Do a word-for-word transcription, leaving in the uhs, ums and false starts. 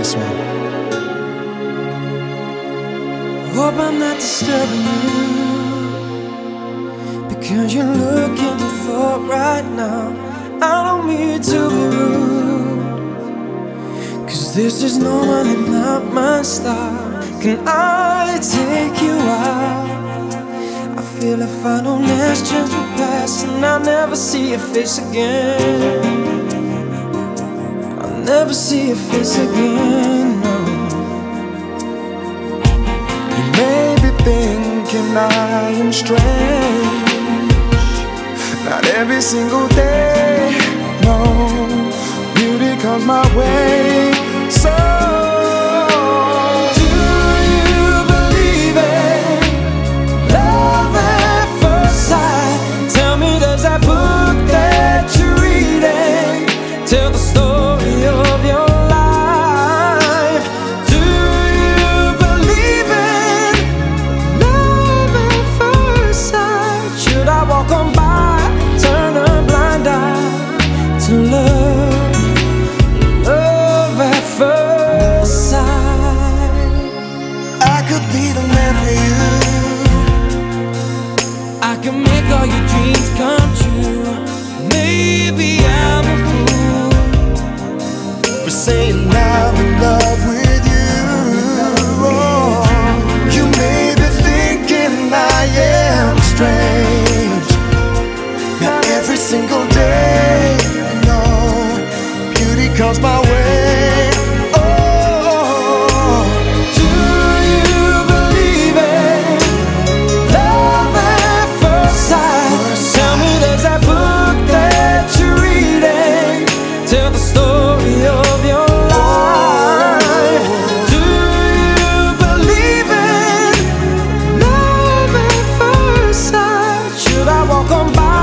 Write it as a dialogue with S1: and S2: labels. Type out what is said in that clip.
S1: this one.
S2: Hope I'm not disturbing you, because you're looking for thought right now. I don't mean to be rude, cause this is normally not my style. Can I take you out? I feel if I don't ask, chance will pass, and I'll never see your face again. I'll never see your face again, no.
S1: You may be thinking I am strange, not every single day, no. Beauty comes my way, so
S2: do you believe in love at first sight? Tell me, does that book that you're reading tell the story of your life? Do you believe in love at first sight? Should I walk on by, turn a blind eye to love, love at first sight?
S1: I could be the man for you.
S2: I can make all your dreams come true. Maybe I'm a fool
S1: For saying I'm in love with you. Oh, you may be thinking I am strange, not every single day, no. Beauty comes my way. Oh,
S2: Do you believe in love at first sight? Tell me, does that book that you're reading tell the story of your life? Do you believe in love at first sight? Should I walk on by,